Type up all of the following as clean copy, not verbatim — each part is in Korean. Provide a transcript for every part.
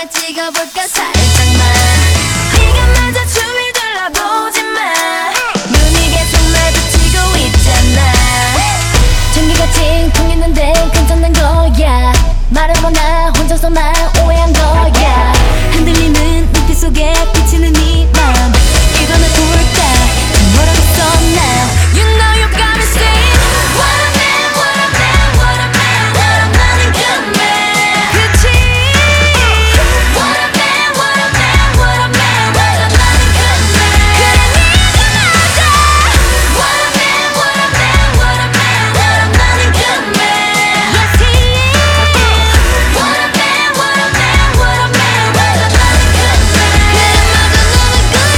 날 찍어볼까 살짝만. 네가 맞아 주위 둘러보지마. 눈이 계속 마주치고 있잖아. 전기같이 통했는데 괜찮은 거야. 말해보나 혼자서만 오해한 거야. 흔들리는 눈빛 속에 비치는 네 맘. 이거는 볼까 뭐라고 썼나. You know you got me saying what a man, what a man, what a man, what a man, a good man. 그치? What a man, what a man, what a man, what a man, a good man. 그래 네가 맞아. What a man, what a man, what a man, what a man, a good man. Yes he is. What a man, what a man, what a man, what a man, a good man. 그래 맞아 너는 good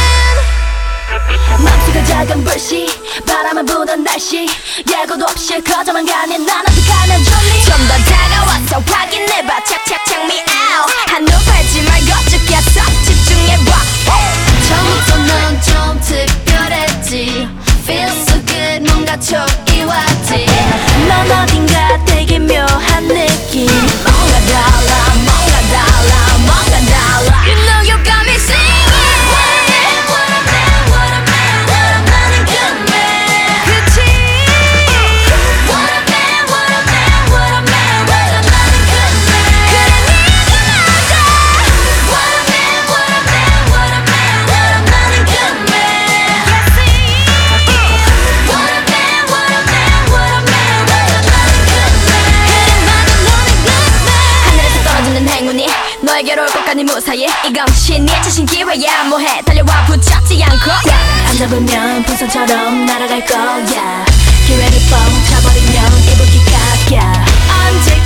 man. 맘속에 작은 불씨 바람을 부던 날씨 예고도 없이 커져만 가는 난 어떡하면 좋니. 좀 더 다가와서 확인해봐 착착착 me out. 한눈 팔지 말고 쭉 껴서 집중해봐. 처음부터 넌 좀 특별했지. Feel so good 뭔가 촉이 왔지. 넌 어딘가 되게 묘한 느낌. 뭔가 달라 뭔가 달라 뭔가 달라. You know you got me singing. What a man, what a man, what a man, a good man. 그치? What a man, what a man, what a man, what a man, a good man. 그래 네가 맞아. What a man, what a man, what a man, what a man, a good man. Yes he is. What a man, what a man, what a man, what a man, a good man. 그래 맞아 너는 good man. 하늘에서 떨어지는 행운이 너에게로 올 것까지 무사히. 이건 신의 자신 기회야. 뭐해 달려와 붙잡지 않고. 안 잡으면 풍선처럼 날아갈 거야. 기회를 뻥 차버리면 이불킥 각야. 언제